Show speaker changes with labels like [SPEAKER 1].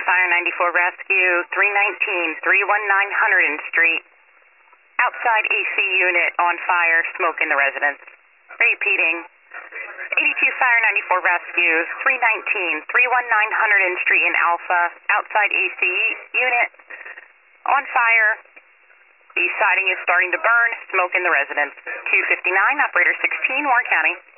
[SPEAKER 1] Fire 94 Rescue, 319, 319 Hunterdon Street. Outside AC unit on fire, smoke in the residence. Repeating. 82 Fire 94 Rescue, 319, 319 Hunterdon Street in Alpha. Outside AC unit on fire. The siding is starting to burn, smoke in the residence. 259, operator 16, Warren County.